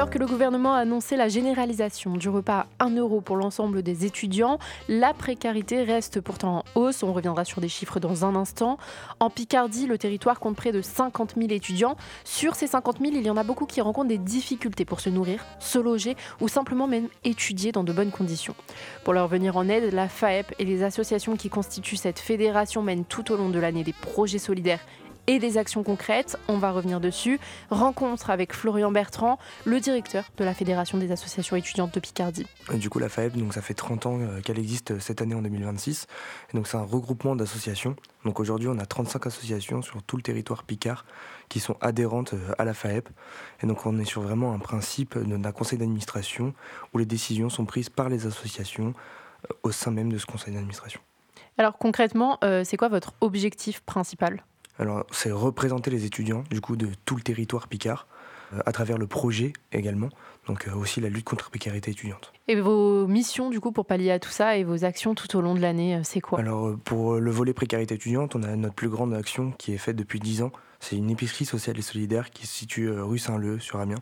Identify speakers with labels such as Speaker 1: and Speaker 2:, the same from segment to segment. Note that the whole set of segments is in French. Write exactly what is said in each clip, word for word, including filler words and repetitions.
Speaker 1: Alors que le gouvernement a annoncé la généralisation du repas à un euro pour l'ensemble des étudiants, la précarité reste pourtant en hausse. On reviendra sur des chiffres dans un instant. En Picardie, le territoire compte près de cinquante mille étudiants. Sur ces cinquante mille, il y en a beaucoup qui rencontrent des difficultés pour se nourrir, se loger ou simplement même étudier dans de bonnes conditions. Pour leur venir en aide, la F A E P et les associations qui constituent cette fédération mènent tout au long de l'année des projets solidaires et des actions concrètes. On va revenir dessus. Rencontre avec Florian Bertrand, le directeur de la Fédération des associations étudiantes de Picardie.
Speaker 2: Et du coup, la F A E P, donc, ça fait trente ans qu'elle existe cette année en deux mille vingt-six. Et donc, c'est un regroupement d'associations. Donc aujourd'hui, on a trente-cinq associations sur tout le territoire picard qui sont adhérentes à la F A E P. Et donc, on est sur vraiment un principe d'un conseil d'administration où les décisions sont prises par les associations au sein même de ce conseil d'administration.
Speaker 1: Alors concrètement, euh, c'est quoi votre objectif principal ?
Speaker 2: Alors, c'est représenter les étudiants du coup de tout le territoire picard euh, à travers le projet également, donc euh, aussi la lutte contre la précarité étudiante.
Speaker 1: Et vos missions du coup pour pallier à tout ça et vos actions tout au long de l'année, c'est quoi ?
Speaker 2: Alors, euh, pour le volet précarité étudiante, on a notre plus grande action qui est faite depuis dix ans. C'est une épicerie sociale et solidaire qui se situe euh, rue Saint-Leu sur Amiens.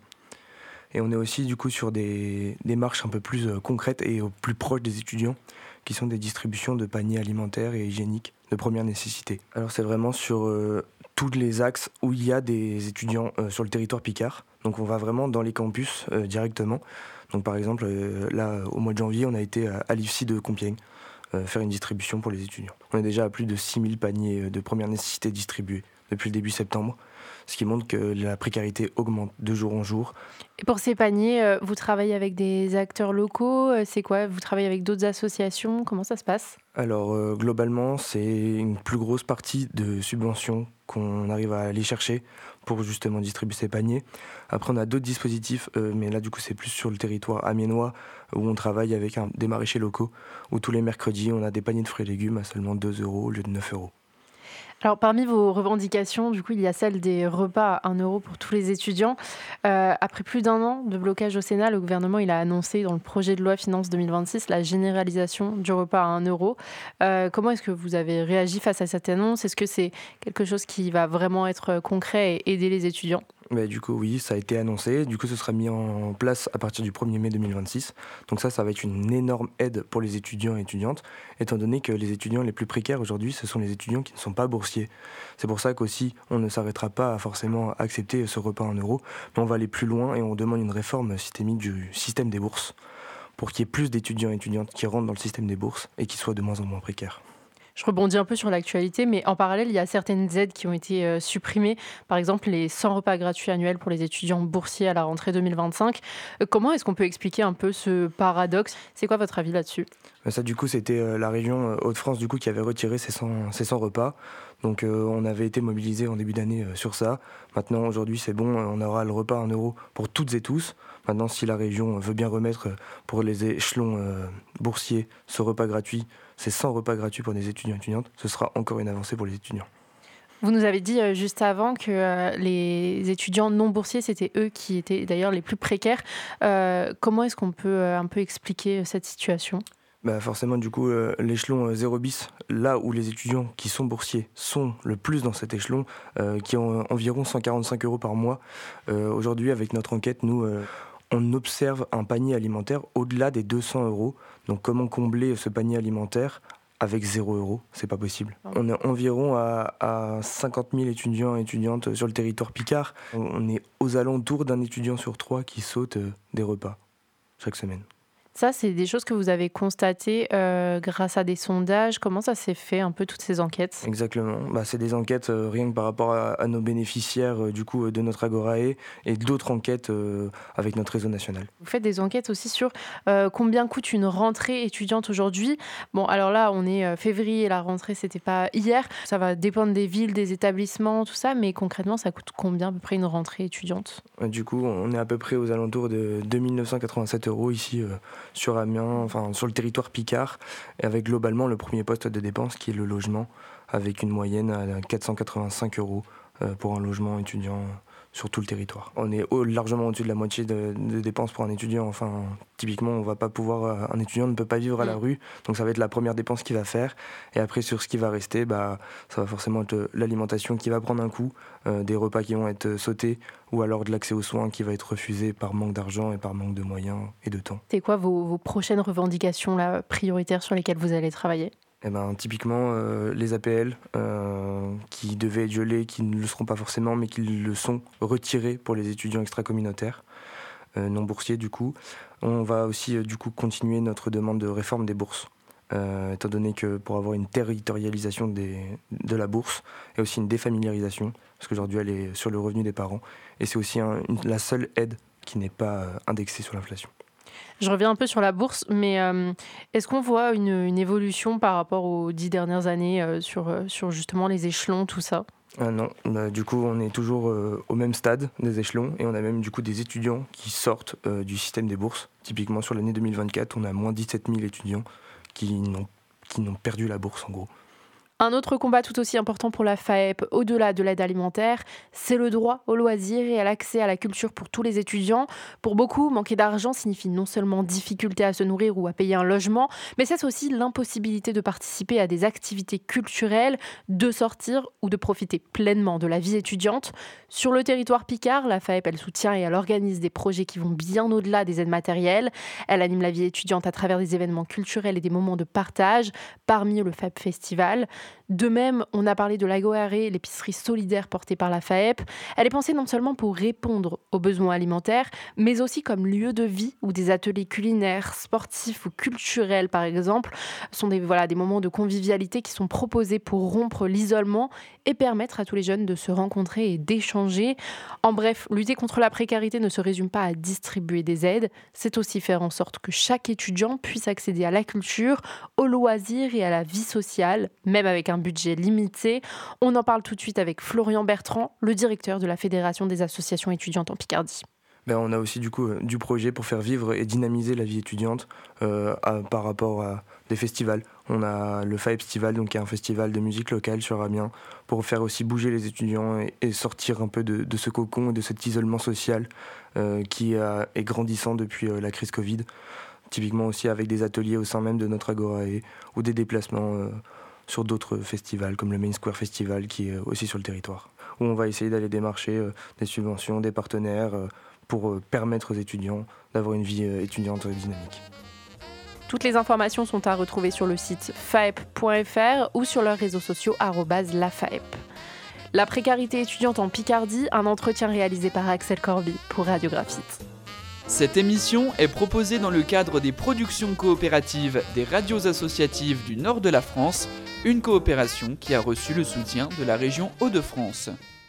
Speaker 2: Et on est aussi du coup sur des démarches un peu plus euh, concrètes et au plus proche des étudiants, qui sont des distributions de paniers alimentaires et hygiéniques de première nécessité. Alors c'est vraiment sur euh, tous les axes où il y a des étudiants euh, sur le territoire picard. Donc on va vraiment dans les campus euh, directement. Donc par exemple, euh, là au mois de janvier, on a été à, à l'I F S I de Compiègne euh, faire une distribution pour les étudiants. On est déjà à plus de six mille paniers de première nécessité distribués depuis le début septembre, ce qui montre que la précarité augmente de jour en jour.
Speaker 1: Et pour ces paniers, vous travaillez avec des acteurs locaux ? C'est quoi ? Vous travaillez avec d'autres associations ? Comment ça se passe ?
Speaker 2: Alors euh, globalement, c'est une plus grosse partie de subventions qu'on arrive à aller chercher pour justement distribuer ces paniers. Après, on a d'autres dispositifs, euh, mais là du coup c'est plus sur le territoire amiénois où on travaille avec un, des maraîchers locaux, où tous les mercredis on a des paniers de fruits et légumes à seulement deux euros au lieu de neuf euros.
Speaker 1: Alors, parmi vos revendications, du coup, il y a celle des repas à un euro pour tous les étudiants. Euh, après plus d'un an de blocage au Sénat, le gouvernement il a annoncé dans le projet de loi Finances deux mille vingt-six la généralisation du repas à un euro. Euh, comment est-ce que vous avez réagi face à cette annonce ? Est-ce que c'est quelque chose qui va vraiment être concret et aider les étudiants ?
Speaker 2: Bah, du coup, oui, ça a été annoncé. Du coup, ce sera mis en place à partir du premier mai deux mille vingt-six. Donc ça, ça va être une énorme aide pour les étudiants et étudiantes, étant donné que les étudiants les plus précaires aujourd'hui, ce sont les étudiants qui ne sont pas boursiers. C'est pour ça qu'aussi, on ne s'arrêtera pas à forcément accepter ce repas en euros, mais on va aller plus loin et on demande une réforme systémique du système des bourses pour qu'il y ait plus d'étudiants et étudiantes qui rentrent dans le système des bourses et qui soient de moins en moins précaires.
Speaker 1: Je rebondis un peu sur l'actualité, mais en parallèle, il y a certaines aides qui ont été euh, supprimées. Par exemple, les cent repas gratuits annuels pour les étudiants boursiers à la rentrée deux mille vingt-cinq. Euh, comment est-ce qu'on peut expliquer un peu ce paradoxe ? C'est quoi votre avis là-dessus ?
Speaker 2: Ça, du coup, c'était euh, la région euh, Hauts-de-France du coup, qui avait retiré ces cent, ces cent repas. Donc, euh, on avait été mobilisés en début d'année euh, sur ça. Maintenant, aujourd'hui, c'est bon, on aura le repas à un euro pour toutes et tous. Maintenant, si la région veut bien remettre euh, pour les échelons euh, boursiers ce repas gratuit, ces cent repas gratuits pour des étudiants et étudiantes, ce sera encore une avancée pour les étudiants.
Speaker 1: Vous nous avez dit euh, juste avant que euh, les étudiants non boursiers, c'était eux qui étaient d'ailleurs les plus précaires. Euh, comment est-ce qu'on peut euh, un peu expliquer cette situation ?
Speaker 2: Bah forcément, du coup, euh, l'échelon euh, zéro bis, là où les étudiants qui sont boursiers sont le plus dans cet échelon, euh, qui ont environ cent quarante-cinq euros par mois. Euh, aujourd'hui, avec notre enquête, nous, euh, on observe un panier alimentaire au-delà des deux cents euros. Donc, comment combler ce panier alimentaire avec zéro euros ? C'est pas possible. On est environ à, à cinquante mille étudiants et étudiantes sur le territoire picard. On est aux alentours d'un étudiant sur trois qui saute euh, des repas chaque semaine.
Speaker 1: Ça, c'est des choses que vous avez constatées euh, grâce à des sondages. Comment ça s'est fait, un peu, toutes ces enquêtes ?
Speaker 2: Exactement. Bah, c'est des enquêtes euh, rien que par rapport à, à nos bénéficiaires euh, du coup, euh, de notre Agorae et d'autres enquêtes euh, avec notre réseau national.
Speaker 1: Vous faites des enquêtes aussi sur euh, combien coûte une rentrée étudiante aujourd'hui. Bon, alors là, on est euh, février, la rentrée, c'était pas hier. Ça va dépendre des villes, des établissements, tout ça. Mais concrètement, ça coûte combien à peu près une rentrée étudiante ?
Speaker 2: Euh, du coup, on est à peu près aux alentours de deux mille neuf cent quatre-vingt-sept euros ici euh, sur Amiens, enfin sur le territoire picard, et avec globalement le premier poste de dépense qui est le logement, avec une moyenne à quatre cent quatre-vingt-cinq euros euh, pour un logement étudiant sur tout le territoire. On est au, largement au-dessus de la moitié de, de dépenses pour un étudiant. Enfin, typiquement, on va pas pouvoir, un étudiant ne peut pas vivre à la rue, donc ça va être la première dépense qu'il va faire. Et après, sur ce qui va rester, bah, ça va forcément être l'alimentation qui va prendre un coup, euh, des repas qui vont être sautés, ou alors de l'accès aux soins qui va être refusé par manque d'argent et par manque de moyens et de temps.
Speaker 1: C'est quoi vos, vos prochaines revendications là, prioritaires sur lesquelles vous allez travailler ?
Speaker 2: Eh ben, typiquement, euh, les A P L euh, qui devaient être gelés, qui ne le seront pas forcément, mais qui le sont, retirés pour les étudiants extracommunautaires, euh, non boursiers du coup. On va aussi euh, du coup continuer notre demande de réforme des bourses, euh, étant donné que pour avoir une territorialisation des, de la bourse et aussi une défamiliarisation, parce qu'aujourd'hui elle est sur le revenu des parents, et c'est aussi un, une, la seule aide qui n'est pas euh, indexée sur l'inflation.
Speaker 1: Je reviens un peu sur la bourse, mais euh, est-ce qu'on voit une, une évolution par rapport aux dix dernières années euh, sur, euh, sur justement les échelons, tout ça ?
Speaker 2: Ah non, bah, du coup on est toujours euh, au même stade des échelons et on a même du coup des étudiants qui sortent euh, du système des bourses. Typiquement sur l'année deux mille vingt-quatre, on a moins dix-sept mille étudiants qui n'ont, qui n'ont perdu la bourse en gros.
Speaker 1: Un autre combat tout aussi important pour la F A E P, au-delà de l'aide alimentaire, c'est le droit au loisir et à l'accès à la culture pour tous les étudiants. Pour beaucoup, manquer d'argent signifie non seulement difficulté à se nourrir ou à payer un logement, mais c'est aussi l'impossibilité de participer à des activités culturelles, de sortir ou de profiter pleinement de la vie étudiante. Sur le territoire picard, la F A E P, elle soutient et elle organise des projets qui vont bien au-delà des aides matérielles. Elle anime la vie étudiante à travers des événements culturels et des moments de partage, parmi le F A E P Festival. De même, on a parlé de l'Agoare, l'épicerie solidaire portée par la F A E P. Elle est pensée non seulement pour répondre aux besoins alimentaires, mais aussi comme lieu de vie où des ateliers culinaires, sportifs ou culturels, par exemple, sont des, voilà, des moments de convivialité qui sont proposés pour rompre l'isolement et permettre à tous les jeunes de se rencontrer et d'échanger. En bref, lutter contre la précarité ne se résume pas à distribuer des aides, c'est aussi faire en sorte que chaque étudiant puisse accéder à la culture, aux loisirs et à la vie sociale, même avec un budget limité. On en parle tout de suite avec Florian Bertrand, le directeur de la Fédération des associations étudiantes en Picardie.
Speaker 2: Ben, on a aussi du coup euh, du projet pour faire vivre et dynamiser la vie étudiante euh, à, par rapport à des festivals. On a le F A E P Festival, donc qui est un festival de musique locale sur Amiens, pour faire aussi bouger les étudiants et, et sortir un peu de, de ce cocon et de cet isolement social euh, qui a, est grandissant depuis euh, la crise Covid. Typiquement aussi avec des ateliers au sein même de notre Agorae ou des déplacements euh, sur d'autres festivals comme le Main Square Festival qui est aussi sur le territoire, où on va essayer d'aller démarcher euh, des subventions, des partenaires euh, pour euh, permettre aux étudiants d'avoir une vie euh, étudiante dynamique.
Speaker 1: Toutes les informations sont à retrouver sur le site faep point f r ou sur leurs réseaux sociaux arobase lafaep. La précarité étudiante en Picardie, un entretien réalisé par Axel Corby pour Radio Graphite.
Speaker 3: Cette émission est proposée dans le cadre des productions coopératives des radios associatives du nord de la France, une coopération qui a reçu le soutien de la région Hauts-de-France.